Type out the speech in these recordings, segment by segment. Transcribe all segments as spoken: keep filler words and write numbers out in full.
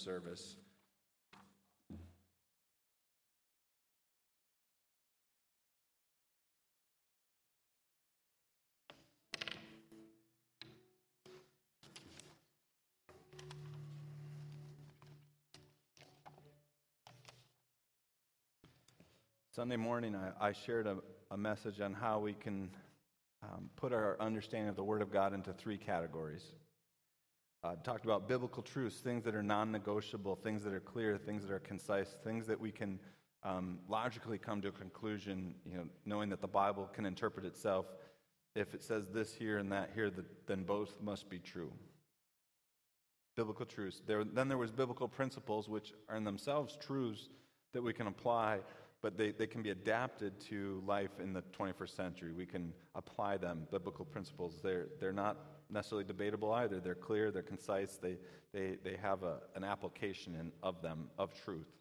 service. Sunday morning, I, I shared a, a message on how we can um, put our understanding of the Word of God into three categories. I uh, talked about biblical truths, things that are non-negotiable, things that are clear, things that are concise, things that we can um, logically come to a conclusion, you know, knowing that the Bible can interpret itself. If it says this here and that here, that, then both must be true. Biblical truths. There, then there was biblical principles, which are in themselves truths that we can apply, but they, they can be adapted to life in the twenty-first century. We can apply them, biblical principles. They're, they're not necessarily debatable either. They're clear, they're concise, they, they, they have a, an application in, of them, of truth.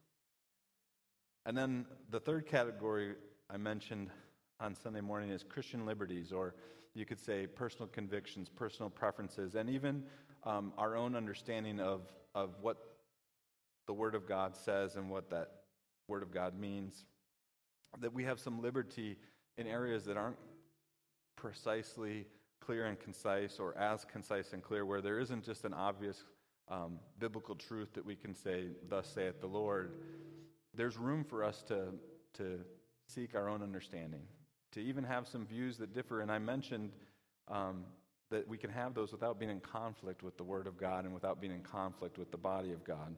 And then the third category I mentioned on Sunday morning is Christian liberties, or you could say personal convictions, personal preferences, and even um, our own understanding of, of what the Word of God says and what that Word of God means. That we have some liberty in areas that aren't precisely clear and concise, or as concise and clear, where there isn't just an obvious um, biblical truth that we can say, thus saith the Lord. There's room for us to, to seek our own understanding, to even have some views that differ. And I mentioned um, that we can have those without being in conflict with the Word of God and without being in conflict with the body of God.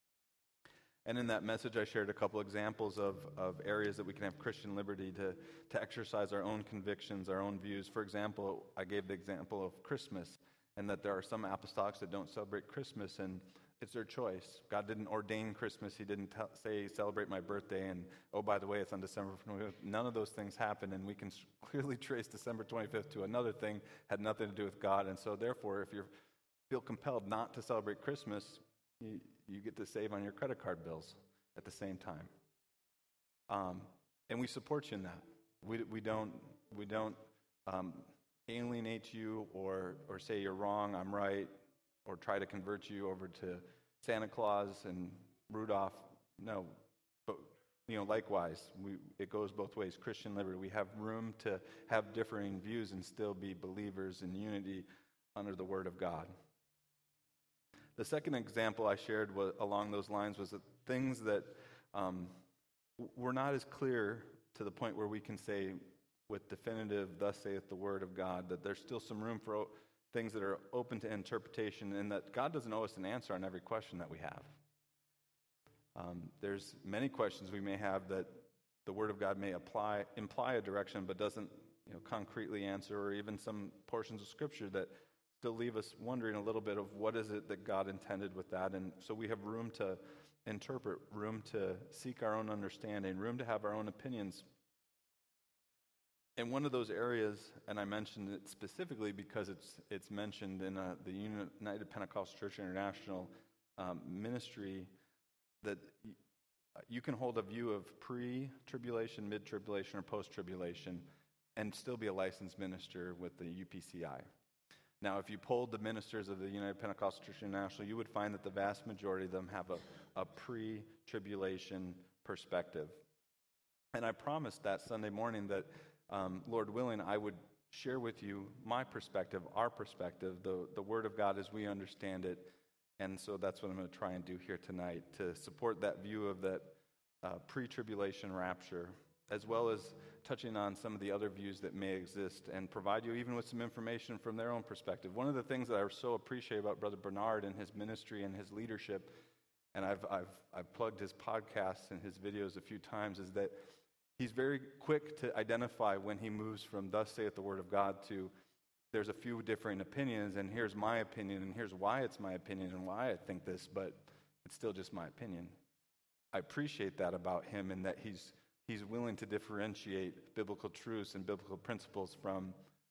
And in that message, I shared a couple examples of, of areas that we can have Christian liberty to, to exercise our own convictions, our own views. For example, I gave the example of Christmas, and that there are some apostolics that don't celebrate Christmas, and it's their choice. God didn't ordain Christmas. He didn't t- say, celebrate my birthday, and oh, by the way, it's on December twenty-fifth. None of those things happen, and we can clearly trace December twenty-fifth to another thing, had nothing to do with God. And so therefore, if you feel compelled not to celebrate Christmas, You, you get to save on your credit card bills at the same time, um, and we support you in that. We we don't we don't um, alienate you or or say you're wrong, I'm right, or try to convert you over to Santa Claus and Rudolph. No, but you know, likewise, we it goes both ways. Christian liberty. We have room to have differing views and still be believers in unity under the Word of God. The second example I shared was, along those lines was that things that um, were not as clear to the point where we can say with definitive, thus saith the Word of God, that there's still some room for o- things that are open to interpretation, and that God doesn't owe us an answer on every question that we have. Um, there's many questions we may have that the Word of God may apply, imply a direction, but doesn't, you know, concretely answer, or even some portions of Scripture that still leave us wondering a little bit of what is it that God intended with that. And so we have room to interpret, room to seek our own understanding, room to have our own opinions. And one of those areas, and I mentioned it specifically because it's it's mentioned in uh, the United Pentecostal Church International um, ministry, that y- you can hold a view of pre-tribulation, mid-tribulation, or post-tribulation and still be a licensed minister with the U P C I. Now, if you polled the ministers of the United Pentecostal Church International, you would find that the vast majority of them have a, a pre-tribulation perspective. And I promised that Sunday morning that, um, Lord willing, I would share with you my perspective, our perspective, the, the Word of God as we understand it. And so that's what I'm going to try and do here tonight, to support that view of that uh, pre-tribulation rapture, as well as touching on some of the other views that may exist, and provide you even with some information from their own perspective. One of the things that I so appreciate about Brother Bernard and his ministry and his leadership, and I've I've I've plugged his podcasts and his videos a few times, is that he's very quick to identify when he moves from thus saith the Word of God to there's a few differing opinions, and here's my opinion, and here's why it's my opinion and why I think this, but it's still just my opinion. I appreciate that about him, in that he's He's willing to differentiate biblical truths and biblical principles from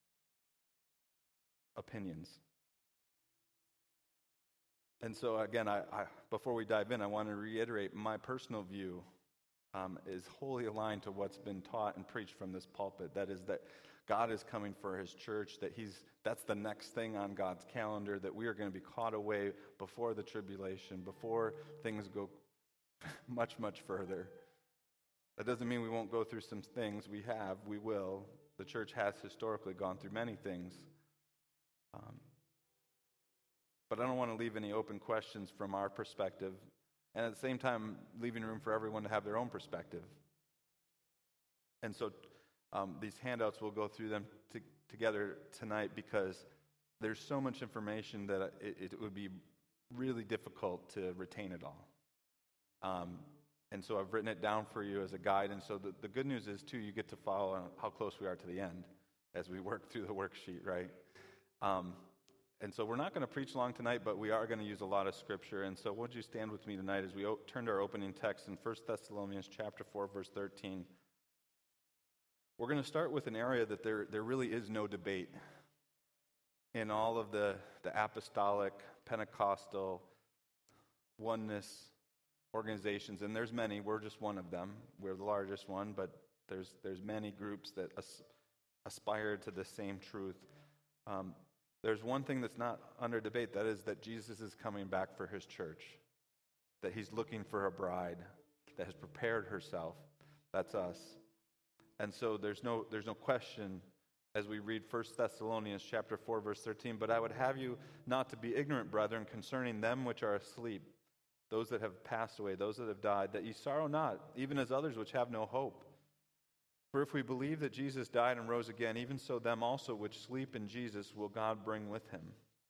opinions. And so, again, I, I, before we dive in, I want to reiterate my personal view um, is wholly aligned to what's been taught and preached from this pulpit. That is that God is coming for his church, that he's that's the next thing on God's calendar, that we are going to be caught away before the tribulation, before things go much, much further. That doesn't mean we won't go through some things. We have, we will. The church has historically gone through many things. Um, but I don't want to leave any open questions from our perspective, and at the same time, leaving room for everyone to have their own perspective. And so um, these handouts, we'll go through them to, together tonight because there's so much information that it, it would be really difficult to retain it all. Um, and so I've written it down for you as a guide. And so the, the good news is, too, you get to follow how close we are to the end as we work through the worksheet, right? Um, and so we're not going to preach long tonight, but we are going to use a lot of Scripture. And so would you stand with me tonight as we o- turn to our opening text in First Thessalonians chapter four, verse thirteen. We're going to start with an area that there, there really is no debate in all of the, the apostolic, Pentecostal, oneness organizations, and there's many. We're just one of them. We're the largest one, but there's there's many groups that as, aspire to the same truth. Um, there's one thing that's not under debate, that is that Jesus is coming back for his church, that he's looking for a bride that has prepared herself. That's us. And so there's no there's no question as we read First Thessalonians chapter four, verse thirteen, but I would have you not to be ignorant, brethren, concerning them which are asleep, those that have passed away, those that have died, that ye sorrow not, even as others which have no hope. For if we believe that Jesus died and rose again, even so them also which sleep in Jesus will God bring with him.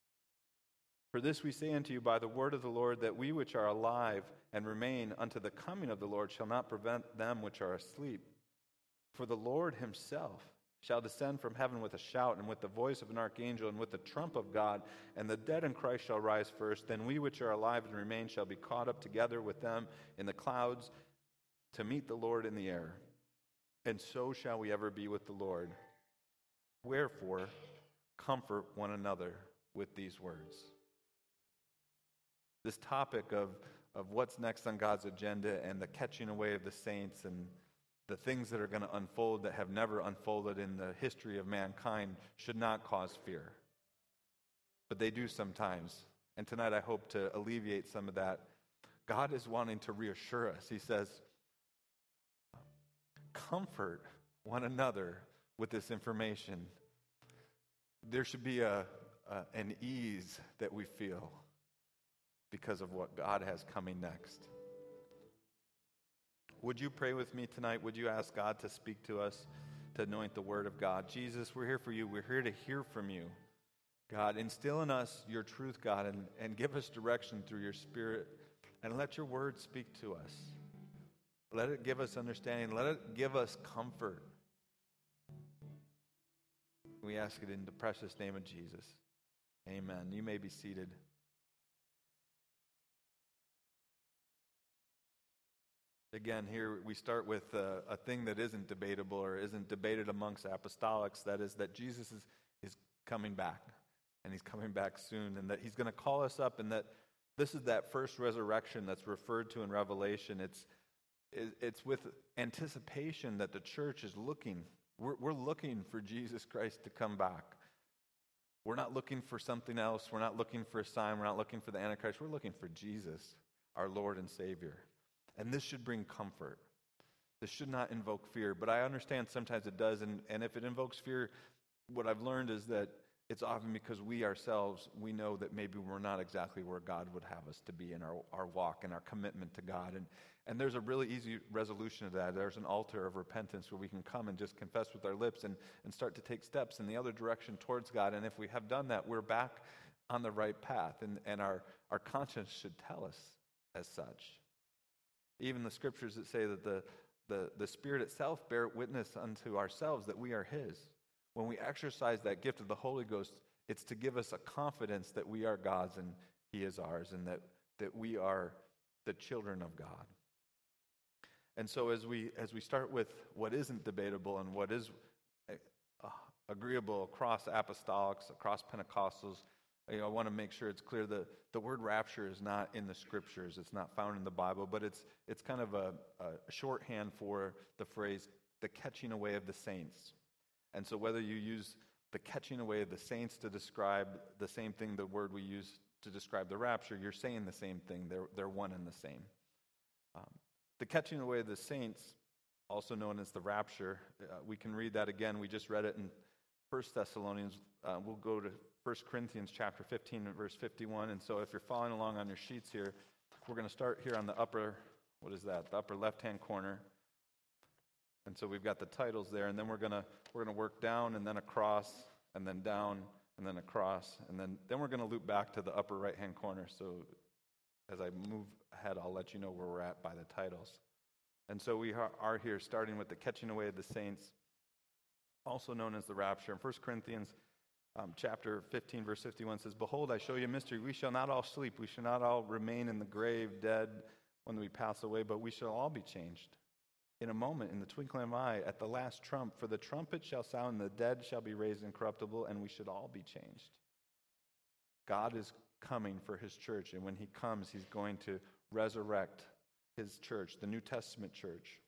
For this we say unto you by the word of the Lord, that we which are alive and remain unto the coming of the Lord shall not prevent them which are asleep. For the Lord himself shall descend from heaven with a shout, and with the voice of an archangel, and with the trump of God, and the dead in Christ shall rise first. Then we which are alive and remain shall be caught up together with them in the clouds to meet the Lord in the air. And so shall we ever be with the Lord. Wherefore, comfort one another with these words. This topic of, of what's next on God's agenda and the catching away of the saints and the things that are going to unfold that have never unfolded in the history of mankind should not cause fear. But they do sometimes. And tonight I hope to alleviate some of that. God is wanting to reassure us. He says, comfort one another with this information. There should be a, a an ease that we feel because of what God has coming next. Would you pray with me tonight? Would you ask God to speak to us, to anoint the word of God? Jesus, we're here for you. We're here to hear from you. God, instill in us your truth, God, and, and give us direction through your Spirit, and let your word speak to us. Let it give us understanding. Let it give us comfort. We ask it in the precious name of Jesus. Amen. You may be seated. Again, here we start with a, a thing that isn't debatable or isn't debated amongst apostolics. That is that Jesus is, is coming back, and he's coming back soon, and that he's going to call us up, and that this is that first resurrection that's referred to in Revelation. It's It's with anticipation that the church is looking. We're, we're looking for Jesus Christ to come back. We're not looking for something else. We're not looking for a sign. We're not looking for the Antichrist. We're looking for Jesus, our Lord and Savior. And this should bring comfort. This should not invoke fear. But I understand sometimes it does. And, and if it invokes fear, what I've learned is that it's often because we ourselves, we know that maybe we're not exactly where God would have us to be in our, our walk and our commitment to God. And, and there's a really easy resolution of that. There's an altar of repentance where we can come and just confess with our lips and, and start to take steps in the other direction towards God. And if we have done that, we're back on the right path. And, and our, our conscience should tell us as such. Even the scriptures that say that the, the, the Spirit itself bear witness unto ourselves that we are his. When we exercise that gift of the Holy Ghost, it's to give us a confidence that we are God's and he is ours, and that, that we are the children of God. And so as we as we start with what isn't debatable and what is uh, agreeable across apostolics, across Pentecostals, you know, I want to make sure it's clear that the word rapture is not in the scriptures. It's not found in the Bible, but it's it's kind of a, a shorthand for the phrase, the catching away of the saints. And so whether you use the catching away of the saints to describe the same thing, the word we use to describe the rapture, you're saying the same thing. They're, they're one and the same. Um, the catching away of the saints, also known as the rapture, uh, we can read that again. We just read it in First Thessalonians. Uh, we'll go to First Corinthians chapter fifteen and verse fifty-one. And so if you're following along on your sheets here, we're going to start here on the upper, what is that? The upper left-hand corner. And so we've got the titles there, and then we're gonna we're gonna work down and then across and then down and then across, and then then we're gonna loop back to the upper right-hand corner. So as I move ahead, I'll let you know where we're at by the titles. And so we are, are here starting with the catching away of the saints, also known as the rapture. In First Corinthians um, chapter fifteen, verse fifty-one says, "Behold, I show you a mystery. We shall not all sleep. We shall not all remain in the grave, dead, when we pass away, but we shall all be changed. In a moment, in the twinkling of an eye, at the last trump, for the trumpet shall sound, and the dead shall be raised incorruptible, and we should all be changed." God is coming for his church, and when he comes, he's going to resurrect his church, the New Testament church.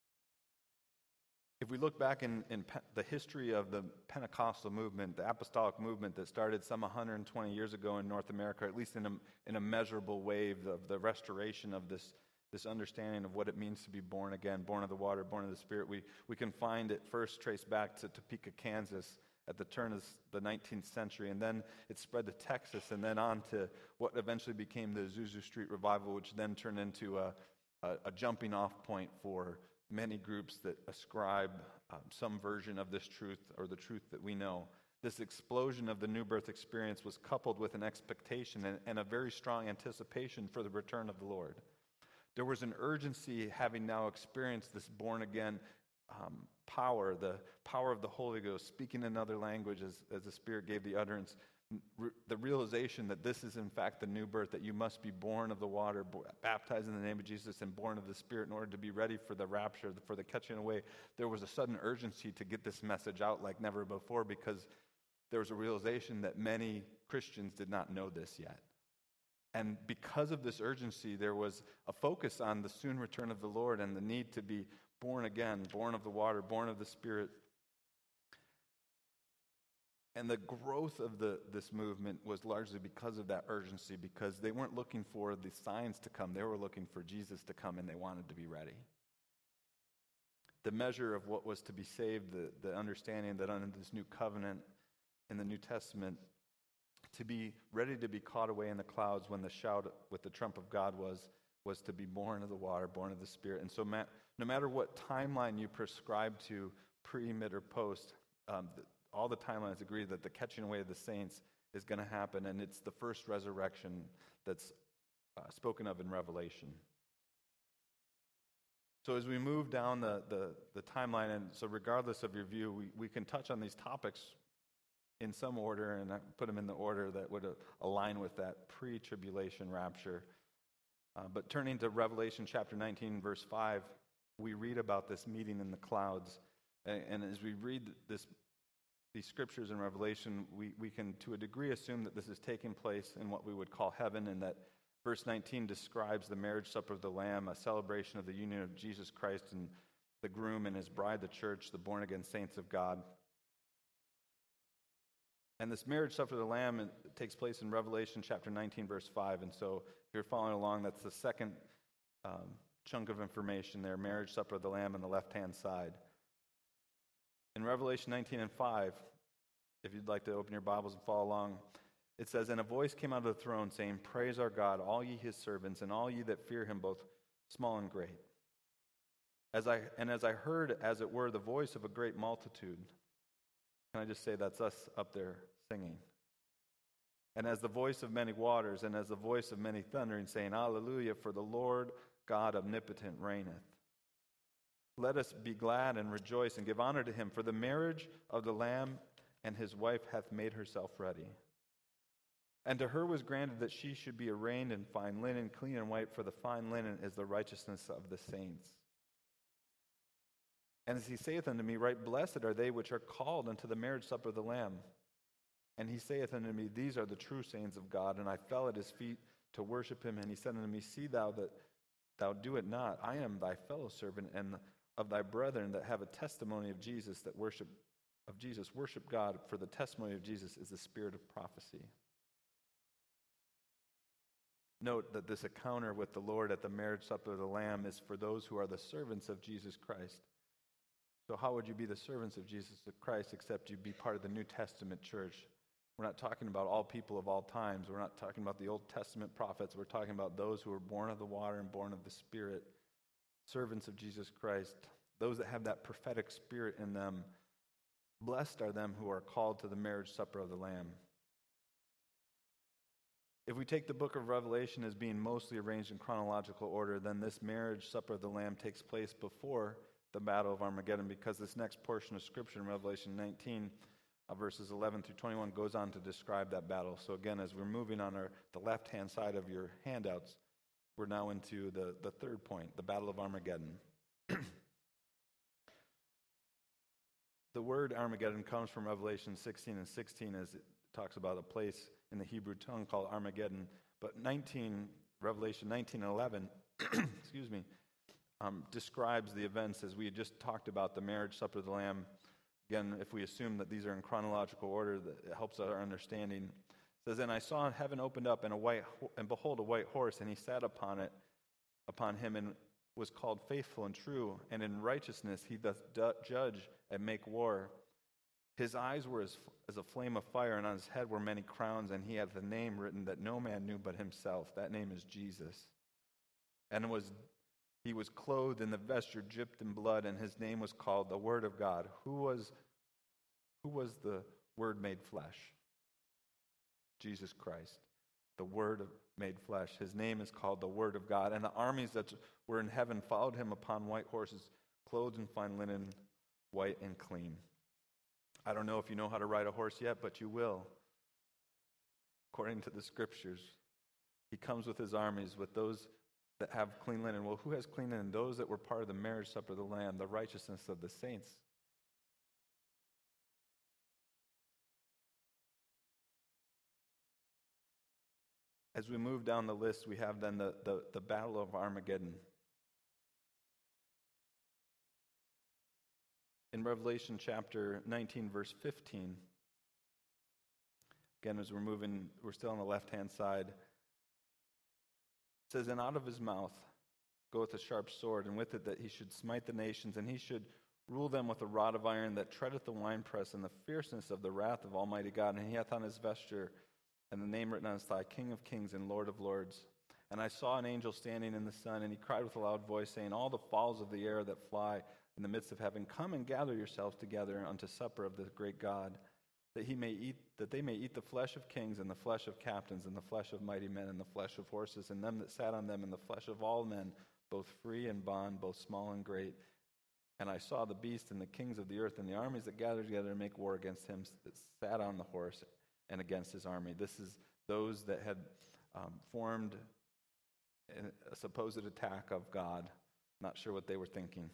If we look back in, in pe- the history of the Pentecostal movement, the apostolic movement that started some one hundred twenty years ago in North America, at least in a, in a measurable wave of the restoration of this This understanding of what it means to be born again, born of the water, born of the Spirit, we, we can find it first traced back to Topeka, Kansas at the turn of the nineteenth century, and then it spread to Texas, and then on to what eventually became the Azusa Street Revival, which then turned into a, a, a jumping off point for many groups that ascribe um, some version of this truth or the truth that we know. This explosion of the new birth experience was coupled with an expectation and, and a very strong anticipation for the return of the Lord. There was an urgency, having now experienced this born-again um, power, the power of the Holy Ghost, speaking in other languages as the Spirit gave the utterance, re- the realization that this is in fact the new birth, that you must be born of the water, b- baptized in the name of Jesus, and born of the Spirit in order to be ready for the rapture, for the catching away. There was a sudden urgency to get this message out like never before, because there was a realization that many Christians did not know this yet. And because of this urgency, there was a focus on the soon return of the Lord and the need to be born again, born of the water, born of the Spirit. And the growth of the this movement was largely because of that urgency, because they weren't looking for the signs to come. They were looking for Jesus to come, and they wanted to be ready. The measure of what was to be saved, the, the understanding that under this new covenant in the New Testament, to be ready to be caught away in the clouds when the shout with the trump of God was, was to be born of the water, born of the Spirit. And so ma- no matter what timeline you prescribe to, pre, mid, or post, um, the, all the timelines agree that the catching away of the saints is going to happen, and it's the first resurrection that's uh, spoken of in Revelation. So as we move down the, the, the timeline, and so regardless of your view, we, we can touch on these topics in some order, and I put them in the order that would uh, align with that pre-tribulation rapture. Uh, but turning to Revelation chapter nineteen, verse five, we read about this meeting in the clouds. And, and as we read this, these scriptures in Revelation, we, we can, to a degree, assume that this is taking place in what we would call heaven, and that verse nineteen describes the marriage supper of the Lamb, a celebration of the union of Jesus Christ and the groom and his bride, the church, the born-again saints of God. And this marriage supper of the Lamb it takes place in Revelation chapter nineteen, verse five. And so if you're following along, that's the second um, chunk of information there, marriage supper of the Lamb on the left-hand side. In Revelation nineteen and five, if you'd like to open your Bibles and follow along, it says, "And a voice came out of the throne saying, Praise our God, all ye his servants, and all ye that fear him, both small and great. As I And as I heard, as it were, the voice of a great multitude." Can I just say that's us up there singing? "And as the voice of many waters, and as the voice of many thundering, saying, Alleluia, for the Lord God omnipotent reigneth. Let us be glad and rejoice and give honor to him, for the marriage of the Lamb and his wife hath made herself ready. And to her was granted that she should be arrayed in fine linen, clean and white, for the fine linen is the righteousness of the saints. And as he saith unto me, Right blessed are they which are called unto the marriage supper of the Lamb. And he saith unto me, These are the true saints of God. And I fell at his feet to worship him. And he said unto me, See thou that thou do it not. I am thy fellow servant and of thy brethren that have a testimony of Jesus, that worship of Jesus. Worship God, for the testimony of Jesus is the spirit of prophecy. Note that this encounter with the Lord at the marriage supper of the Lamb is for those who are the servants of Jesus Christ. So how would you be the servants of Jesus Christ except you be part of the New Testament church? We're not talking about all people of all times. We're not talking about the Old Testament prophets. We're talking about those who are born of the water and born of the Spirit, servants of Jesus Christ, those that have that prophetic spirit in them. Blessed are them who are called to the marriage supper of the Lamb. If we take the book of Revelation as being mostly arranged in chronological order, then this marriage supper of the Lamb takes place before the battle of Armageddon, because this next portion of Scripture in Revelation nineteen, uh, verses eleven through twenty-one, goes on to describe that battle. So again, as we're moving on our, the left-hand side of your handouts, we're now into the, the third point, the battle of Armageddon. The word Armageddon comes from Revelation sixteen and sixteen, as it talks about a place in the Hebrew tongue called Armageddon. But nineteen, Revelation nineteen and eleven, excuse me, um, describes the events as we had just talked about the marriage supper of the Lamb. Again, if we assume that these are in chronological order, that it helps our understanding. It says, "And I saw heaven opened up, and a white, and behold, a white horse, and he sat upon it, upon him, and was called Faithful and True, and in righteousness he doth judge and make war. His eyes were as, as a flame of fire, and on his head were many crowns, and he had the name written that no man knew but himself." That name is Jesus. "And was he was clothed in the vesture dipped in blood, and his name was called the Word of God." Who was, who was the Word made flesh? Jesus Christ, the Word made flesh. His name is called the Word of God. And the armies that were in heaven followed him upon white horses, clothed in fine linen, white and clean. I don't know if you know how to ride a horse yet, but you will. According to the Scriptures, he comes with his armies, with those that have clean linen. Well, who has clean linen? Those that were part of the marriage supper of the Lamb, the righteousness of the saints. As we move down the list, we have then the, the, the Battle of Armageddon. In Revelation chapter nineteen, verse fifteen, again, as we're moving, we're still on the left-hand side, it says, "And out of his mouth goeth a sharp sword, and with it that he should smite the nations, and he should rule them with a rod of iron that treadeth the winepress, and the fierceness of the wrath of Almighty God. And he hath on his vesture and the name written on his thigh, King of Kings and Lord of Lords. And I saw an angel standing in the sun, and he cried with a loud voice, saying, All the fowls of the air that fly in the midst of heaven, come and gather yourselves together unto supper of the great God, that he may eat, that they may eat the flesh of kings, and the flesh of captains, and the flesh of mighty men, and the flesh of horses, and them that sat on them, and the flesh of all men, both free and bond, both small and great. And I saw the beast and the kings of the earth, and the armies that gathered together to make war against him that sat on the horse, and against his army." This is those that had um, formed a supposed attack of God. Not sure what they were thinking.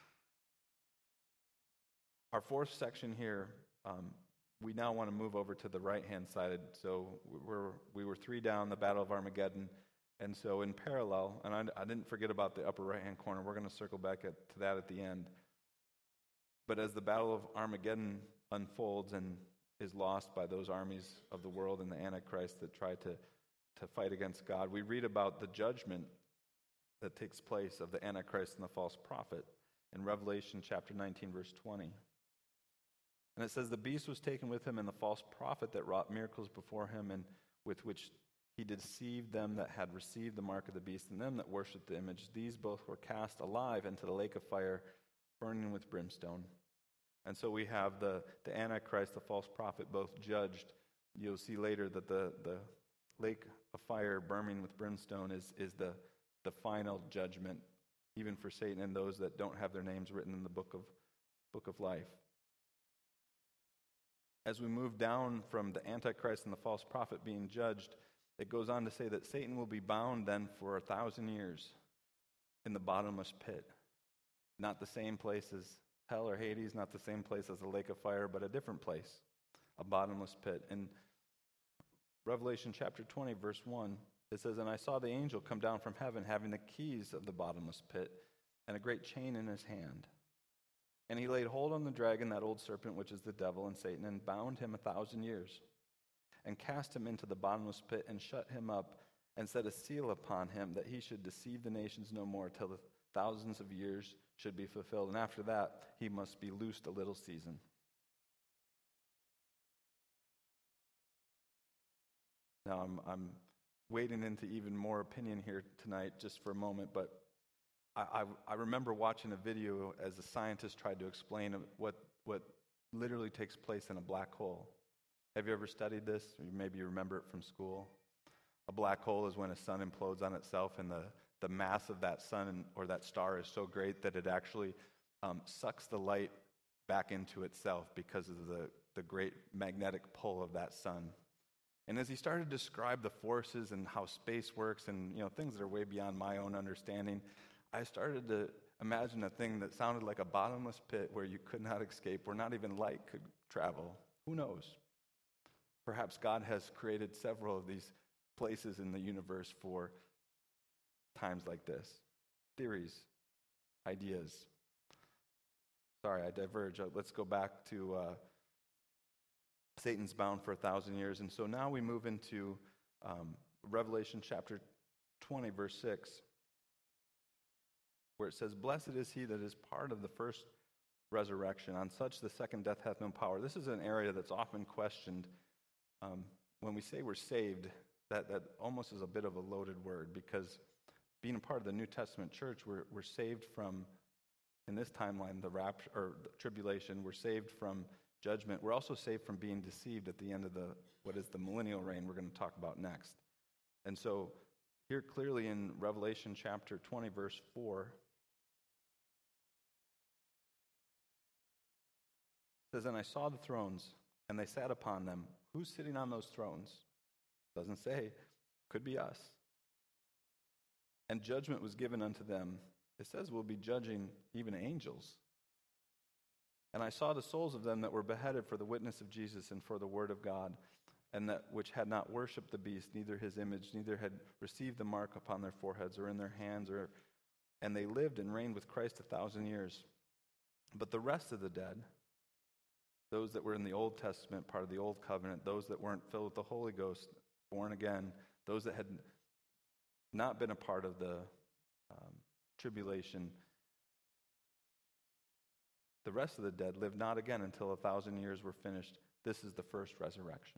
Our fourth section here, um, we now want to move over to the right-hand side. So we're, we were three down, the Battle of Armageddon. And so in parallel, and I, I didn't forget about the upper right-hand corner. We're going to circle back at, to that at the end. But as the Battle of Armageddon unfolds and is lost by those armies of the world and the Antichrist that try to, to fight against God, we read about the judgment that takes place of the Antichrist and the false prophet in Revelation chapter nineteen, verse twenty. And it says, "The beast was taken with him, and the false prophet that wrought miracles before him, and with which he deceived them that had received the mark of the beast, and them that worshipped the image. These both were cast alive into the lake of fire, burning with brimstone." And so we have the, the Antichrist, the false prophet, both judged. You'll see later that the, the lake of fire burning with brimstone is, is the, the final judgment, even for Satan and those that don't have their names written in the book of, book of life. As we move down from the Antichrist and the false prophet being judged, it goes on to say that Satan will be bound then for a thousand years in the bottomless pit. Not the same place as hell or Hades, not the same place as the lake of fire, but a different place, a bottomless pit. In Revelation chapter twenty, verse one, it says, "And I saw the angel come down from heaven, having the keys of the bottomless pit, and a great chain in his hand. And he laid hold on the dragon, that old serpent, which is the devil and Satan, and bound him a thousand years, and cast him into the bottomless pit, and shut him up, and set a seal upon him, that he should deceive the nations no more, till the thousands of years should be fulfilled. And after that, he must be loosed a little season. Now, I'm, I'm wading into even more opinion here tonight, just for a moment, but I, I, I remember watching a video as a scientist tried to explain what, what literally takes place in a black hole. Have you ever studied this? Or maybe you remember it from school. A black hole is when a sun implodes on itself, and the, the mass of that sun or that star is so great that it actually um, sucks the light back into itself because of the, the great magnetic pull of that sun. And as he started to describe the forces and how space works and, you know, things that are way beyond my own understanding, I started to imagine a thing that sounded like a bottomless pit where you could not escape, where not even light could travel. Who knows? Perhaps God has created several of these places in the universe for times like this. Theories, ideas. Sorry, I diverge. Uh, Let's go back to uh, Satan's bound for a thousand years. And so now we move into um, Revelation chapter twenty, verse six, where it says, "Blessed is he that is part of the first resurrection. On such the second death hath no power." This is an area that's often questioned. Um, when we say we're saved, that, that almost is a bit of a loaded word, because being a part of the New Testament church, we're, we're saved from, in this timeline, the rapture or the tribulation. We're saved from judgment. We're also saved from being deceived at the end of the what is the millennial reign we're going to talk about next. And so here clearly in Revelation chapter twenty, verse four, it says, "And I saw the thrones, and they sat upon them." Who's sitting on those thrones? Doesn't say. Could be us. "And judgment was given unto them." It says we'll be judging even angels. "And I saw the souls of them that were beheaded for the witness of Jesus and for the word of God, and that which had not worshipped the beast, neither his image, neither had received the mark upon their foreheads or in their hands, or and they lived and reigned with Christ a thousand years. But the rest of the dead, those that were in the Old Testament, part of the Old Covenant, those that weren't filled with the Holy Ghost, born again, those that had not been a part of the um, tribulation, the rest of the dead lived not again until a thousand years were finished. This is the first resurrection."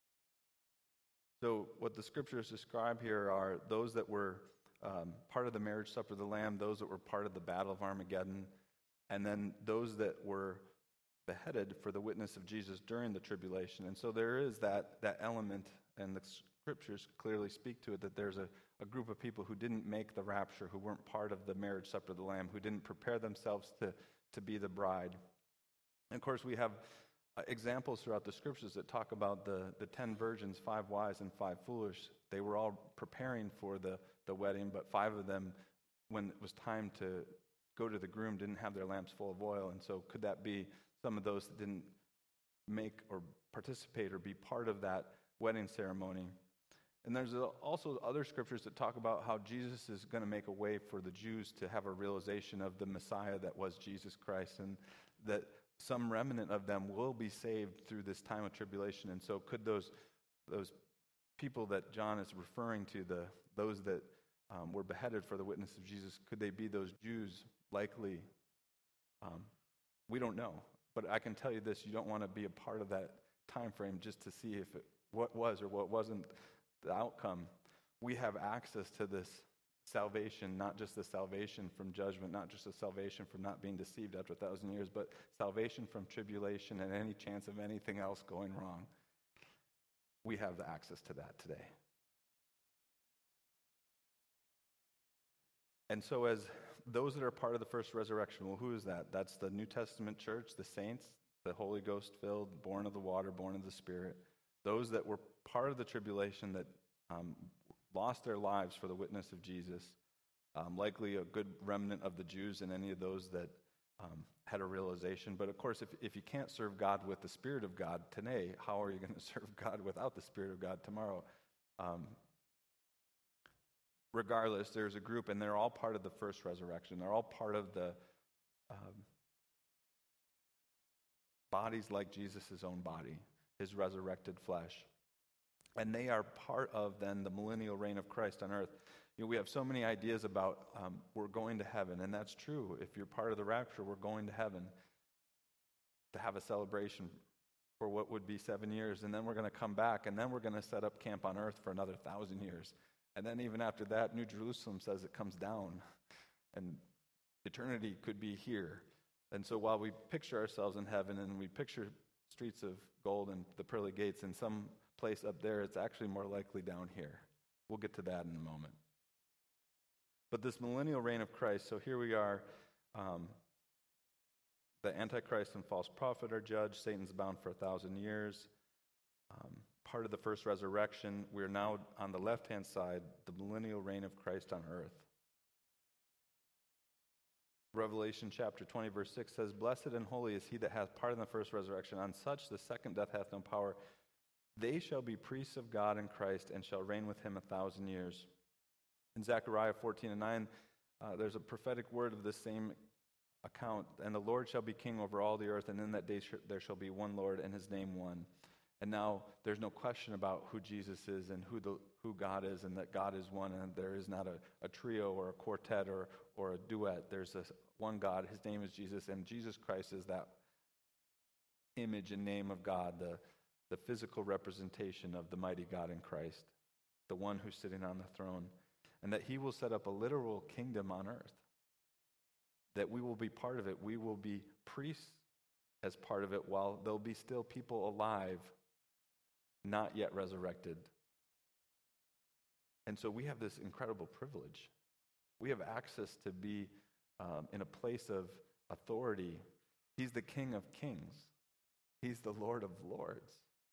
So what the scriptures describe here are those that were um, part of the marriage supper of the Lamb, those that were part of the battle of Armageddon, and then those that were beheaded for the witness of Jesus during the tribulation. And so there is that, that element, and the scriptures clearly speak to it, that there's a, a group of people who didn't make the rapture, who weren't part of the marriage supper of the Lamb, who didn't prepare themselves to, to be the bride. And of course, we have uh, examples throughout the scriptures that talk about the, the ten virgins, five wise and five foolish. They were all preparing for the, the wedding, but five of them, when it was time to go to the groom, didn't have their lamps full of oil. And so could that be some of those that didn't make or participate or be part of that wedding ceremony? And there's also other scriptures that talk about how Jesus is going to make a way for the Jews to have a realization of the Messiah that was Jesus Christ, and that some remnant of them will be saved through this time of tribulation. And so could those those people that John is referring to, the those that um, were beheaded for the witness of Jesus, could they be those Jews? Likely. Um, we don't know. But I can tell you this, you don't want to be a part of that time frame just to see if it, what was or what wasn't the outcome. We have access to this salvation, not just the salvation from judgment, not just the salvation from not being deceived after a thousand years, but salvation from tribulation and any chance of anything else going wrong. We have the access to that today. And so as those that are part of the first resurrection, well, who is that? That's the New Testament church, the saints, the Holy Ghost filled, born of the water, born of the Spirit. Those that were part of the tribulation that um, lost their lives for the witness of Jesus. Um, likely a good remnant of the Jews and any of those that um, had a realization. But of course, if, if you can't serve God with the Spirit of God today, how are you going to serve God without the Spirit of God tomorrow? Um, Regardless, there's a group, and they're all part of the first resurrection. They're all part of the um, bodies like Jesus' own body, his resurrected flesh. And they are part of, then, the millennial reign of Christ on earth. You know, we have so many ideas about um, we're going to heaven, and that's true. If you're part of the rapture, we're going to heaven to have a celebration for what would be seven years, and then we're going to come back, and then we're going to set up camp on earth for another thousand years. And then even after that, New Jerusalem says it comes down, and eternity could be here. And so while we picture ourselves in heaven, and we picture streets of gold and the pearly gates in some place up there, it's actually more likely down here. We'll get to that in a moment. But this millennial reign of Christ, so here we are, um, the Antichrist and false prophet are judged. Satan's bound for a thousand years. Um, part of the first resurrection, we're now on the left-hand side, the millennial reign of Christ on earth. Revelation chapter twenty, verse six says, "Blessed and holy is he that hath part in the first resurrection. On such the second death hath no power. They shall be priests of God in Christ, and shall reign with him a thousand years." In Zechariah fourteen and nine, uh, there's a prophetic word of this same account. "And the Lord shall be king over all the earth, and in that day sh- there shall be one Lord, and his name one." And now there's no question about who Jesus is and who the who God is, and that God is one, and there is not a, a trio or a quartet or, or a duet. There's a one God. His name is Jesus, and Jesus Christ is that image and name of God, the, the physical representation of the mighty God in Christ, the one who's sitting on the throne, and that he will set up a literal kingdom on earth, that we will be part of it. We will be priests as part of it, while there'll be still people alive, not yet resurrected. And so we have this incredible privilege. We have access to be um, in a place of authority. He's the King of kings. He's the Lord of lords.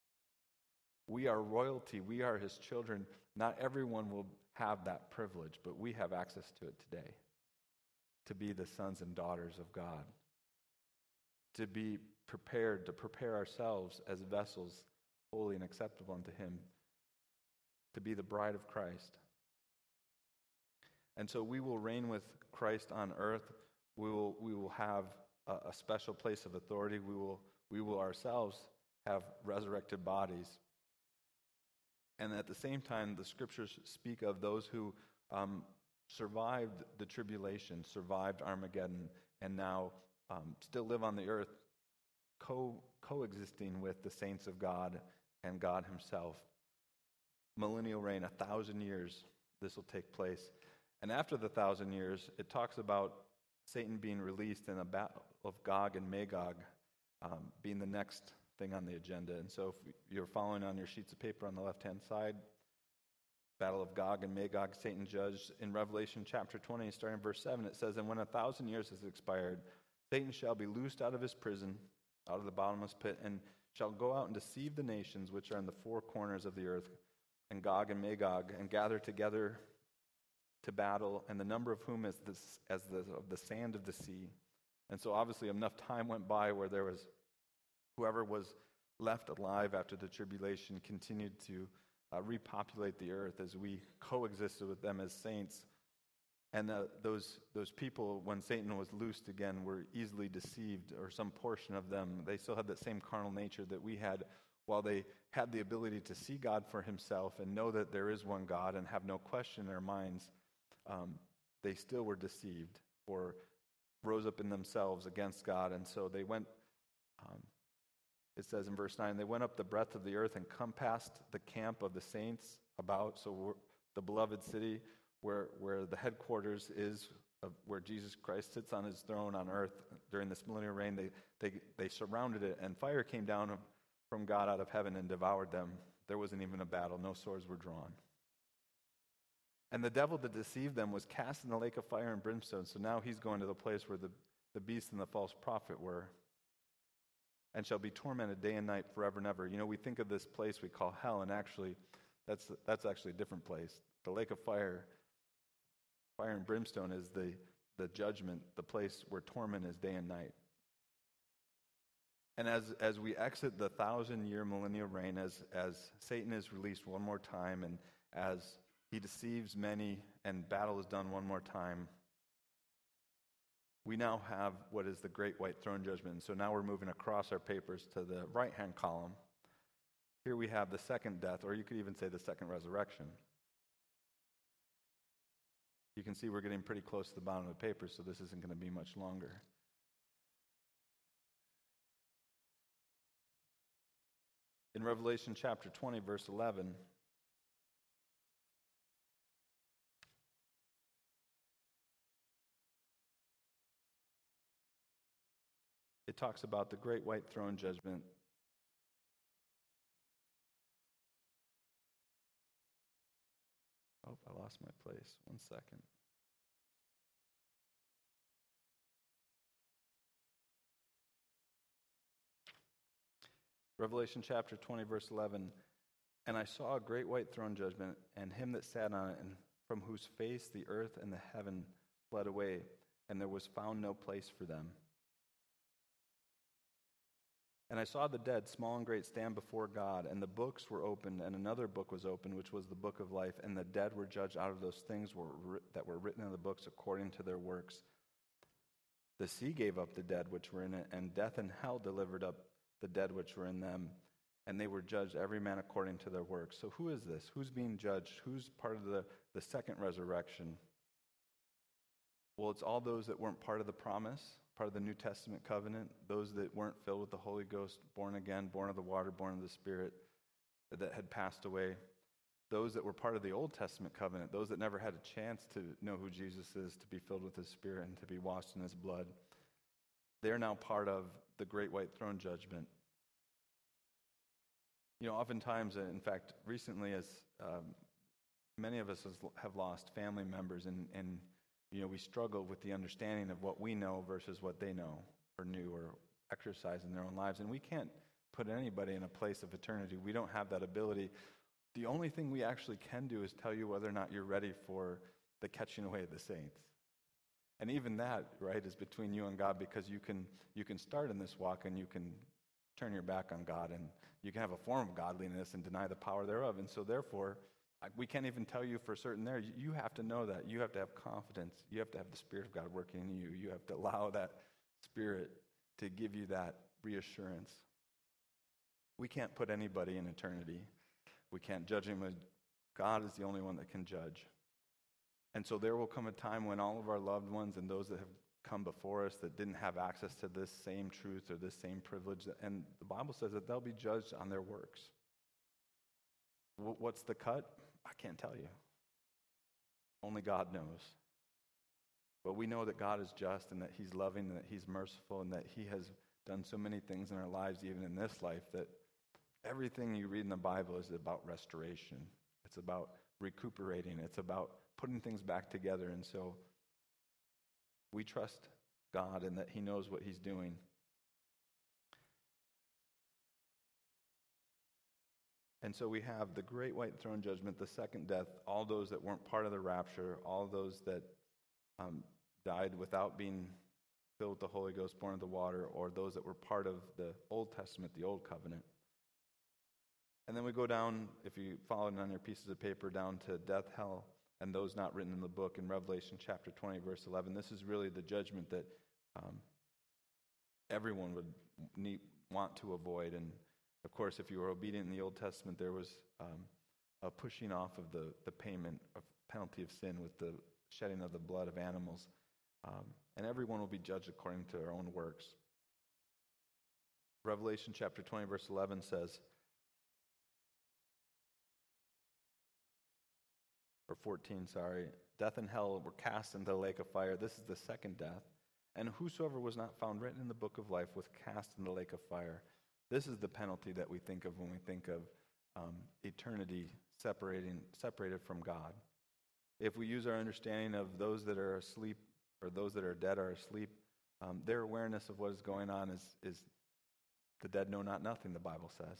We are royalty. We are his children. Not everyone will have that privilege, but we have access to it today, to be the sons and daughters of God, to be prepared, to prepare ourselves as vessels holy and acceptable unto him, to be the bride of Christ. And so we will reign with Christ on earth. We will we will have a, a special place of authority. We will we will ourselves have resurrected bodies. And at the same time, the scriptures speak of those who um, survived the tribulation, survived Armageddon, and now um, still live on the earth, co coexisting with the saints of God and God himself. Millennial reign, a thousand years, this will take place. And after the thousand years, it talks about Satan being released and a battle of Gog and Magog um, being the next thing on the agenda. And so if you're following on your sheets of paper on the left-hand side, battle of Gog and Magog, Satan judged. In Revelation chapter twenty, starting in verse seven, it says, "And when a thousand years has expired, Satan shall be loosed out of his prison, out of the bottomless pit, and shall go out and deceive the nations which are in the four corners of the earth, and Gog and Magog, and gather together to battle, and the number of whom is this, as the, of the sand of the sea." And so obviously enough time went by where there was, whoever was left alive after the tribulation continued to uh, repopulate the earth as we coexisted with them as saints. And uh, those those people, when Satan was loosed again, were easily deceived, or some portion of them. They still had that same carnal nature that we had. While they had the ability to see God for himself and know that there is one God and have no question in their minds, um, they still were deceived or rose up in themselves against God. And so they went, um, it says in verse nine, they went up the breadth of the earth and compassed the camp of the saints about, so we're, the beloved city, where where the headquarters is, of where Jesus Christ sits on his throne on earth during this millennial reign. They, they, they surrounded it, and fire came down from God out of heaven and devoured them. There wasn't even a battle. No swords were drawn. And the devil that deceived them was cast in the lake of fire and brimstone. So now he's going to the place where the, the beast and the false prophet were, and shall be tormented day and night forever and ever. You know, we think of this place we call hell, and actually, that's that's actually a different place. The lake of fire, fire and brimstone is the, the judgment, the place where torment is day and night. And as as we exit the thousand-year millennial reign, as as Satan is released one more time, and as he deceives many and battle is done one more time, we now have what is the great white throne judgment. So now we're moving across our papers to the right-hand column. Here we have the second death, or you could even say the second resurrection. You can see we're getting pretty close to the bottom of the paper, so this isn't going to be much longer. In Revelation chapter twenty, verse eleven, it talks about the great white throne judgment. Oh, I lost my place. One second. Revelation chapter twenty, verse eleven. And I saw a great white throne judgment, and him that sat on it, and from whose face the earth and the heaven fled away, and there was found no place for them. And I saw the dead, small and great, stand before God, and the books were opened, and another book was opened, which was the book of life, and the dead were judged out of those things were, that were written in the books according to their works. The sea gave up the dead which were in it, and death and hell delivered up the dead which were in them, and they were judged every man according to their works. So who is this? Who's being judged? Who's part of the, the second resurrection? Well, it's all those that weren't part of the promise, part of the New Testament covenant, those that weren't filled with the Holy Ghost, born again, born of the water, born of the Spirit, that had passed away. Those that were part of the Old Testament covenant, those that never had a chance to know who Jesus is, to be filled with His Spirit, and to be washed in His blood. They're now part of the great white throne judgment. You know, oftentimes, in fact, recently, as um, many of us has, have lost family members, and, and you know, we struggle with the understanding of what we know versus what they know or knew or exercised in their own lives. And we can't put anybody in a place of eternity. We don't have that ability. The only thing we actually can do is tell you whether or not you're ready for the catching away of the saints. And even that, right, is between you and God, because you can you can start in this walk and you can turn your back on God, and you can have a form of godliness and deny the power thereof. And so therefore, we can't even tell you for certain there. You have to know that. You have to have confidence. You have to have the Spirit of God working in you. You have to allow that Spirit to give you that reassurance. We can't put anybody in eternity. We can't judge him. God is the only one that can judge. And so there will come a time when all of our loved ones and those that have come before us that didn't have access to this same truth or this same privilege, and the Bible says that they'll be judged on their works. What's the cut? I can't tell you. Only God knows. But we know that God is just and that He's loving and that He's merciful and that He has done so many things in our lives, even in this life, that everything you read in the Bible is about restoration. It's about recuperating. It's about putting things back together. And so we trust God and that He knows what He's doing. And so we have the great white throne judgment, the second death, all those that weren't part of the rapture, all those that um, died without being filled with the Holy Ghost, born of the water, or those that were part of the Old Testament, the Old Covenant. And then we go down, if you follow it on your pieces of paper, down to death, hell, and those not written in the book in Revelation chapter twenty, verse eleven. This is really the judgment that um, everyone would need, want to avoid. And of course, if you were obedient in the Old Testament, there was um, a pushing off of the, the payment of penalty of sin with the shedding of the blood of animals. Um, and everyone will be judged according to their own works. Revelation chapter twenty, verse eleven says, or fourteen, sorry, death and hell were cast into the lake of fire. This is the second death. And whosoever was not found written in the book of life was cast in the lake of fire. This is the penalty that we think of when we think of um, eternity separating separated from God. If we use our understanding of those that are asleep or those that are dead are asleep, um, their awareness of what is going on is, is the dead know not nothing, the Bible says.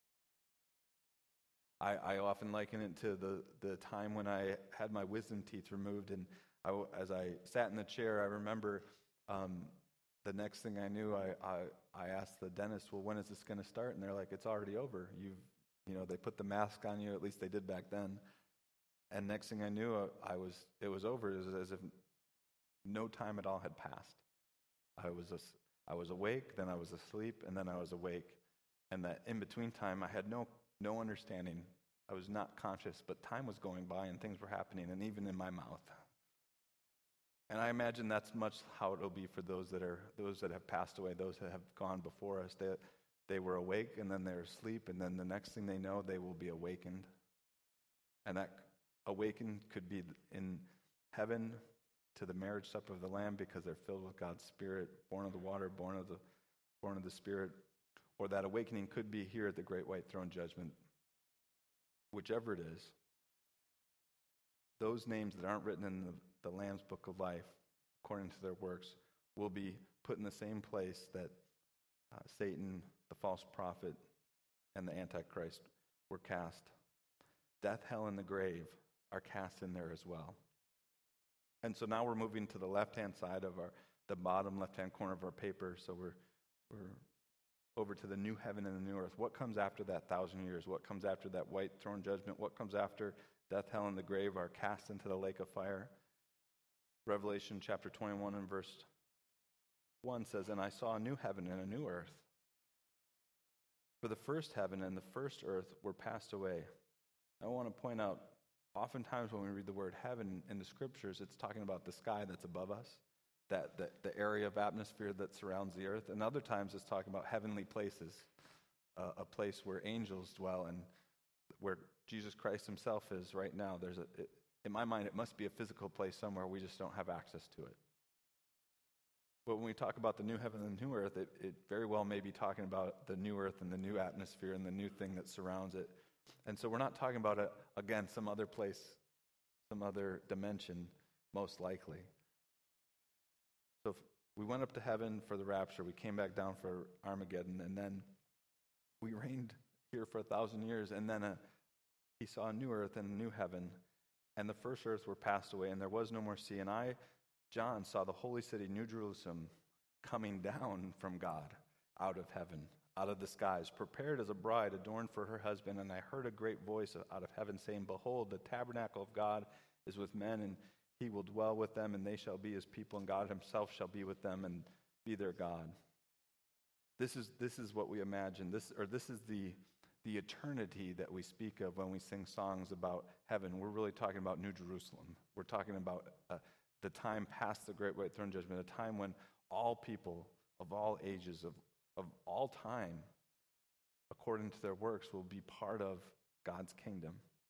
I, I often liken it to the, the time when I had my wisdom teeth removed, and I, as I sat in the chair, I remember um, the next thing I knew, I, I, I asked the dentist, well, when is this going to start? And they're like, it's already over. You've, you know, they put the mask on you, at least they did back then. And next thing I knew, I, I was, it was over. It was as if no time at all had passed. I was a, I was awake, then I was asleep, and then I was awake. And that in between time, I had no no understanding. I was not conscious, but time was going by and things were happening, and even in my mouth. And I imagine that's much how it'll be for those that are those that have passed away, those that have gone before us. They they were awake, and then they're asleep, and then the next thing they know, they will be awakened. And that awakened could be in heaven to the marriage supper of the Lamb because they're filled with God's Spirit, born of the water, born of the born of the Spirit. Or that awakening could be here at the Great White Throne Judgment. Whichever it is, those names that aren't written in the, the Lamb's Book of Life, according to their works, will be put in the same place that uh, Satan, the false prophet, and the Antichrist were cast. Death, hell, and the grave are cast in there as well. And so now we're moving to the left-hand side of our, the bottom left-hand corner of our paper. So we're we're over to the new heaven and the new earth. What comes after that thousand years? What comes after that white throne judgment? What comes after death, hell, and the grave are cast into the lake of fire? Revelation chapter twenty-one and verse one says, "And I saw a new heaven and a new earth. For the first heaven and the first earth were passed away." I want to point out, oftentimes when we read the word heaven in the scriptures, it's talking about the sky that's above us, that the, the area of atmosphere that surrounds the earth. And other times it's talking about heavenly places, uh, a place where angels dwell and where Jesus Christ himself is right now. There's a, it, in my mind, it must be a physical place somewhere. We just don't have access to it. But when we talk about the new heaven and the new earth, it, it very well may be talking about the new earth and the new atmosphere and the new thing that surrounds it. And so we're not talking about, a, again, some other place, some other dimension, most likely. So if we went up to heaven for the rapture, we came back down for Armageddon, and then we reigned here for a thousand years, and then a, he saw a new earth and a new heaven, and the first earth were passed away, and there was no more sea. And I, John, saw the holy city, New Jerusalem, coming down from God out of heaven, out of the skies, prepared as a bride adorned for her husband. And I heard a great voice out of heaven saying, "Behold, the tabernacle of God is with men, and he will dwell with them, and they shall be his people, and God himself shall be with them and be their God." This is this is what we imagine. This or this is the the eternity that we speak of when we sing songs about heaven. We're really talking about New Jerusalem. We're talking about uh, the time past the Great White Throne Judgment, a time when all people of all ages, of, of all time, according to their works, will be part of God's kingdom.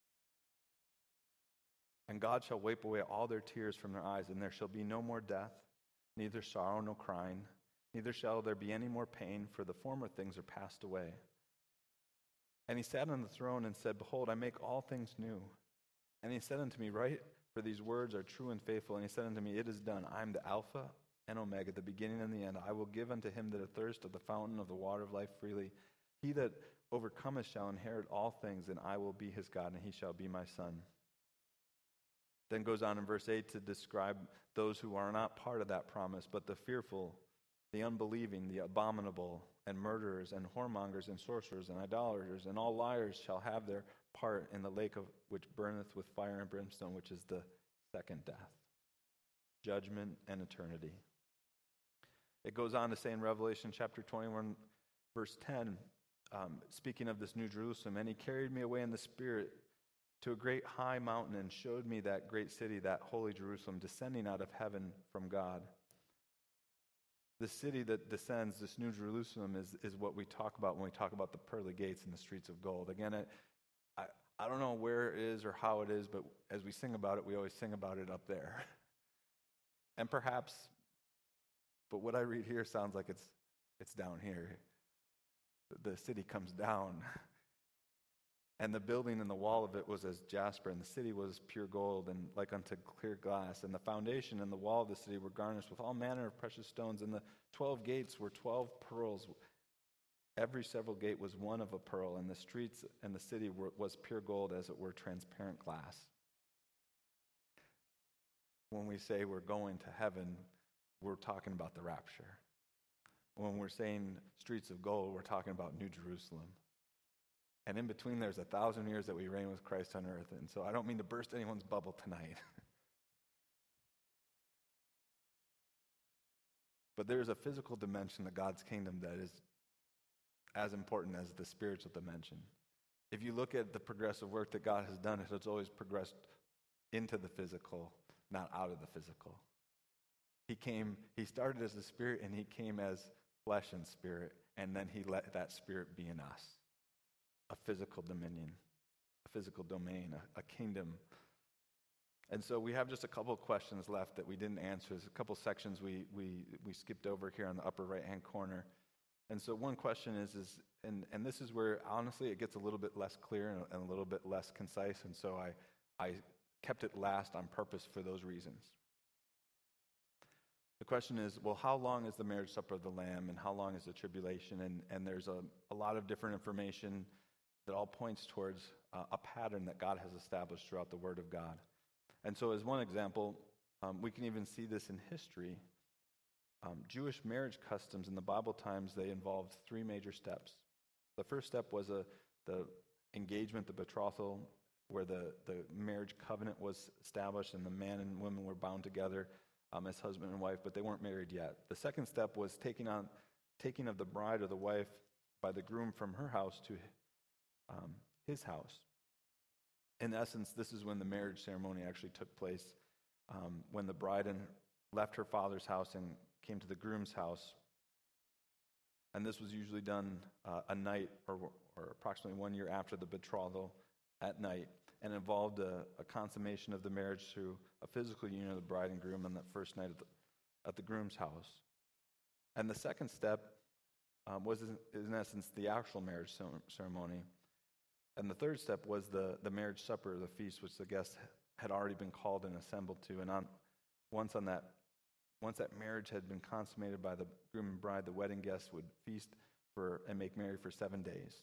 "And God shall wipe away all their tears from their eyes, and there shall be no more death, neither sorrow nor crying, neither shall there be any more pain, for the former things are passed away. And he sat on the throne and said, Behold, I make all things new. And he said unto me, Write, for these words are true and faithful. And he said unto me, It is done. I am the Alpha and Omega, the beginning and the end. I will give unto him that athirst of the fountain of the water of life freely. He that overcometh shall inherit all things, and I will be his God, and he shall be my son." Then goes on in verse eight to describe those who are not part of that promise, but the fearful, the unbelieving, the abominable, and murderers, and whoremongers, and sorcerers, and idolaters, and all liars shall have their part in the lake of which burneth with fire and brimstone, which is the second death, judgment and eternity. It goes on to say in Revelation chapter twenty-one, verse ten, um, speaking of this New Jerusalem, "And he carried me away in the Spirit to a great high mountain, and showed me that great city, that holy Jerusalem, descending out of heaven from God." The city that descends, this New Jerusalem, is, is what we talk about when we talk about the pearly gates and the streets of gold. Again, it, I, I don't know where it is or how it is, but as we sing about it, we always sing about it up there. And perhaps, but what I read here sounds like it's it's down here. The city comes down. And the building and the wall of it was as jasper, and the city was pure gold, and like unto clear glass. And the foundation and the wall of the city were garnished with all manner of precious stones, and the twelve gates were twelve pearls. Every several gate was one of a pearl, and the streets and the city were, was pure gold, as it were transparent glass. When we say we're going to heaven, we're talking about the rapture. When we're saying streets of gold, we're talking about New Jerusalem. And in between, there's a thousand years that we reign with Christ on earth. And so I don't mean to burst anyone's bubble tonight. But there is a physical dimension to God's kingdom that is as important as the spiritual dimension. If you look at the progressive work that God has done, it has always progressed into the physical, not out of the physical. He came, he started as a spirit, and he came as flesh and spirit, and then he let that spirit be in us. A physical dominion, a physical domain, a, a kingdom. And so we have just a couple of questions left that we didn't answer. There's a couple sections we we we skipped over here on the upper right-hand corner. And so one question is, is and, and this is where, honestly, it gets a little bit less clear and a, and a little bit less concise, and so I, I kept it last on purpose for those reasons. The question is, well, how long is the marriage supper of the Lamb, and how long is the tribulation? And, and there's a, a lot of different information that all points towards uh, a pattern that God has established throughout the Word of God. And so as one example, um, we can even see this in history. Um, Jewish marriage customs in the Bible times, they involved three major steps. The first step was a, the engagement, the betrothal, where the, the marriage covenant was established and the man and women were bound together um, as husband and wife, but they weren't married yet. The second step was taking on taking of the bride or the wife by the groom from her house to um, his house. In essence, this is when the marriage ceremony actually took place, um, when the bride and left her father's house and came to the groom's house. And this was usually done uh, a night or, or approximately one year after the betrothal at night, and involved a, a consummation of the marriage through a physical union of the bride and groom on that first night at the, at the groom's house. And the second step um, was, in, in essence, the actual marriage ceremony. And the third step was the, the marriage supper, the feast, which the guests had already been called and assembled to. And on once on that once that marriage had been consummated by the groom and bride, the wedding guests would feast for and make merry for seven days.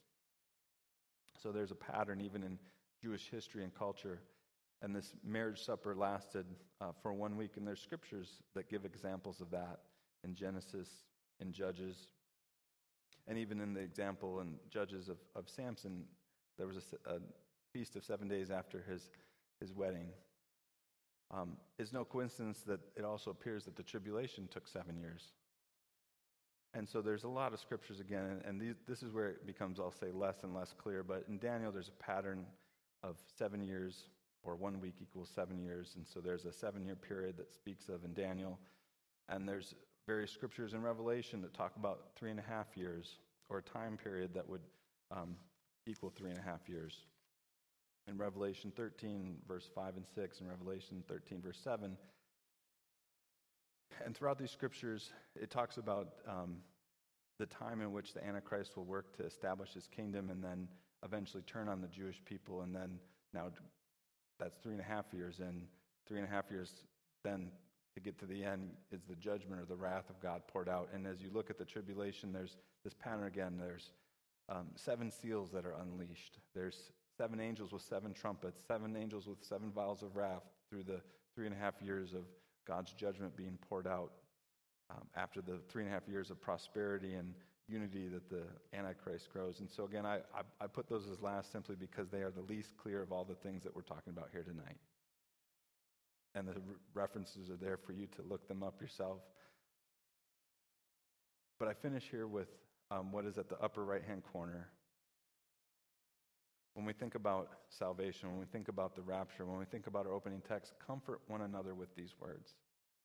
So there's a pattern even in Jewish history and culture. And this marriage supper lasted uh, for one week. And there's scriptures that give examples of that in Genesis, in Judges, and even in the example in Judges of, of Samson. There was a, a feast of seven days after his, his wedding. Um, it's no coincidence that it also appears that the tribulation took seven years. And so there's a lot of scriptures again, and, and these, this is where it becomes, I'll say, less and less clear. But in Daniel, there's a pattern of seven years, or one week equals seven years. And so there's a seven-year period that speaks of in Daniel. And there's various scriptures in Revelation that talk about three and a half years, or a time period that would um, equal three and a half years. In Revelation thirteen, verse five and six, and Revelation thirteen, verse seven. And throughout these scriptures, it talks about um, the time in which the Antichrist will work to establish his kingdom and then eventually turn on the Jewish people. And then now that's three and a half years in. Three and a half years then to get to the end is the judgment or the wrath of God poured out. And as you look at the tribulation, there's this pattern again. There's um, seven seals that are unleashed. There's seven angels with seven trumpets, seven angels with seven vials of wrath through the three and a half years of God's judgment being poured out um, after the three and a half years of prosperity and unity that the Antichrist grows. And so again, I, I, I put those as last simply because they are the least clear of all the things that we're talking about here tonight. And the re- references are there for you to look them up yourself. But I finish here with um, what is at the upper right-hand corner. When we think about salvation, when we think about the rapture, when we think about our opening text, comfort one another with these words.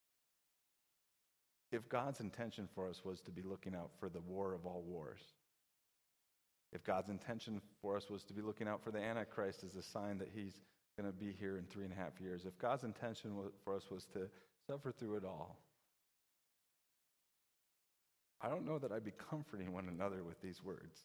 If God's intention for us was to be looking out for the war of all wars, if God's intention for us was to be looking out for the Antichrist as a sign that he's going to be here in three and a half years, if God's intention for us was to suffer through it all, I don't know that I'd be comforting one another with these words.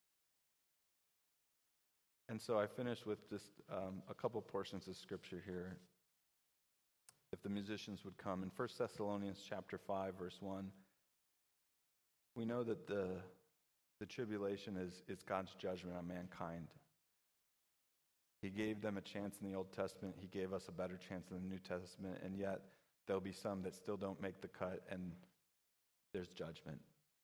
And so I finish with just um, a couple portions of scripture here. If the musicians would come. In First Thessalonians chapter five, verse one, we know that the, the tribulation is, is God's judgment on mankind. He gave them a chance in the Old Testament. He gave us a better chance in the New Testament. And yet there'll be some that still don't make the cut, and there's judgment.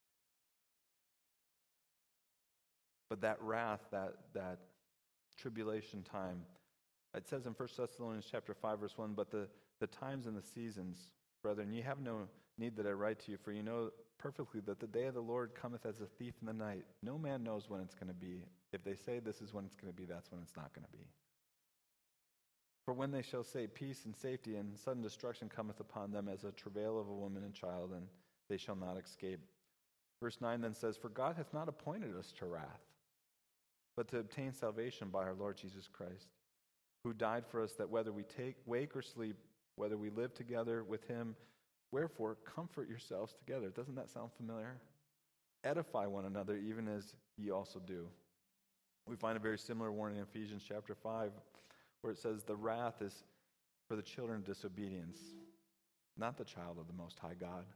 But that wrath, that that tribulation time, it says in First Thessalonians chapter five, verse one, but the, the times and the seasons Brethren, ye have no need that I write to you, for you know perfectly that the day of the Lord cometh as a thief in the night. No man knows when it's going to be. If they say this is when it's going to be, that's when it's not going to be. For when they shall say peace and safety, and sudden destruction cometh upon them as a travail of a woman and child, and they shall not escape. Verse nine then says, For God hath not appointed us to wrath, but to obtain salvation by our Lord Jesus Christ, who died for us, that whether we take wake or sleep, whether we live together with him, wherefore comfort yourselves together. Doesn't that sound familiar? Edify one another, even as ye also do. We find a very similar warning in Ephesians chapter five, where it says, The wrath is for the children of disobedience, not the child of the Most High God.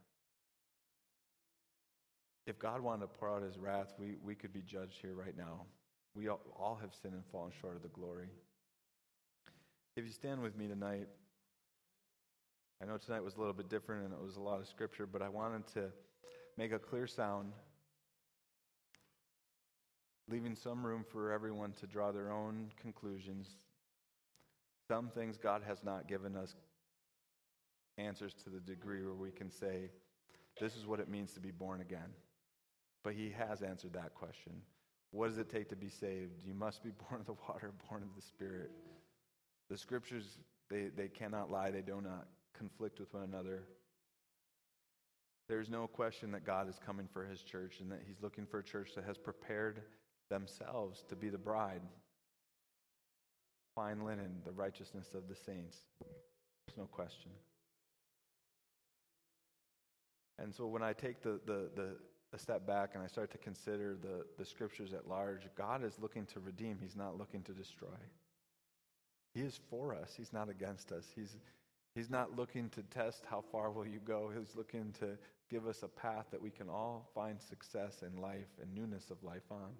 If God wanted to pour out his wrath, we, we could be judged here right now. We all, all have sinned and fallen short of the glory. If you stand with me tonight, I know tonight was a little bit different and it was a lot of scripture, but I wanted to make a clear sound, leaving some room for everyone to draw their own conclusions. Some things God has not given us answers to the degree where we can say, this is what it means to be born again. But he has answered that question. What does it take to be saved? You must be born of the water, born of the Spirit. The scriptures, they, they cannot lie. They do not conflict with one another. There's no question that God is coming for his church and that he's looking for a church that has prepared themselves to be the bride. Fine linen, the righteousness of the saints. There's no question. And so when I take the, the, the a step back and I start to consider the, the scriptures at large, God is looking to redeem. He's not looking to destroy. He is for us. He's not against us. He's, he's not looking to test how far will you go. He's looking to give us a path that we can all find success in life and newness of life on.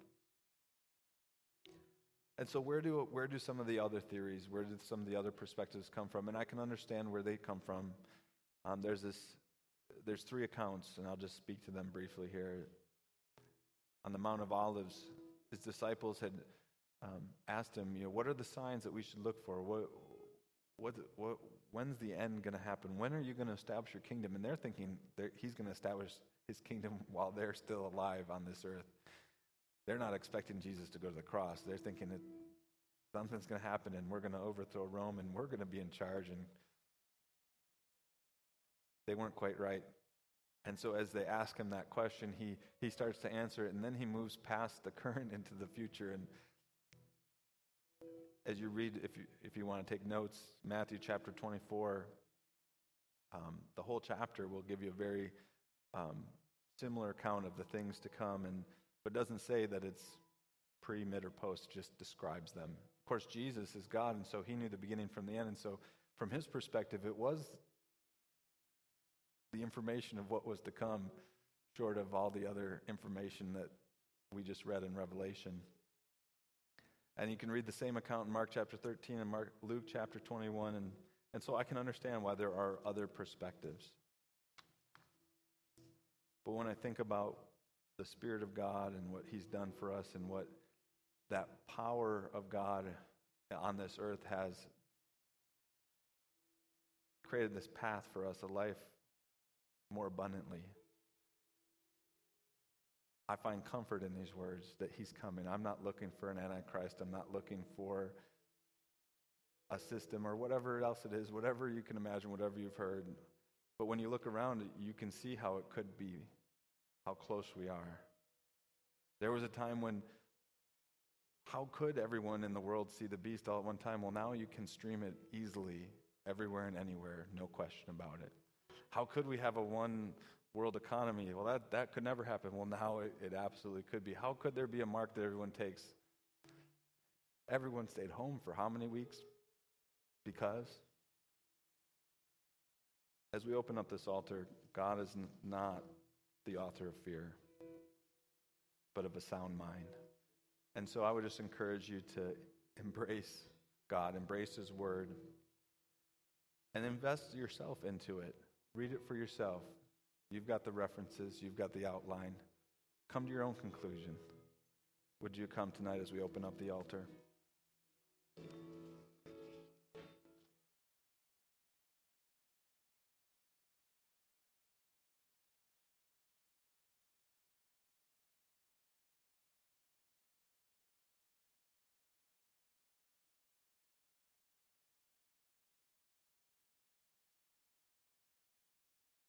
And so where do where do some of the other theories, where did some of the other perspectives come from? And I can understand where they come from. Um, there's this, there's three accounts, and I'll just speak to them briefly here. On the Mount of Olives, his disciples had um, asked him, you know, what are the signs that we should look for? What, what, what, when's the end going to happen? When are you going to establish your kingdom? And they're thinking they're, he's going to establish his kingdom while they're still alive on this earth. They're not expecting Jesus to go to the cross. They're thinking that something's going to happen and we're going to overthrow Rome and we're going to be in charge. And they weren't quite right. And so as they ask him that question, he, he starts to answer it, and then he moves past the current into the future. And as you read, if you, if you want to take notes, Matthew chapter twenty-four, um, the whole chapter will give you a very um, similar account of the things to come, and but doesn't say that it's pre, mid, or post, just describes them. Of course, Jesus is God, and so he knew the beginning from the end, and so from his perspective, it was the information of what was to come, short of all the other information that we just read in Revelation. And you can read the same account in Mark chapter thirteen and Mark, Luke chapter twenty-one, and, and so I can understand why there are other perspectives. But when I think about the Spirit of God and what he's done for us and what that power of God on this earth has created this path for us, a life more abundantly, I find comfort in these words that he's coming. I'm not looking for an Antichrist. I'm not looking for a system or whatever else it is, whatever you can imagine, whatever you've heard. But when you look around, you can see how it could be, how close we are. There was a time when, how could everyone in the world see the beast all at one time? Well, now you can stream it easily, everywhere and anywhere, no question about it. How could we have a one world economy? Well, that, that could never happen. Well, now it, it absolutely could be. How could there be a mark that everyone takes? Everyone stayed home for how many weeks? Because as we open up this altar, God is n- not the author of fear, but of a sound mind. And so I would just encourage you to embrace God, embrace his word, and invest yourself into it. Read it for yourself. You've got the references, you've got the outline. Come to your own conclusion. Would you come tonight as we open up the altar?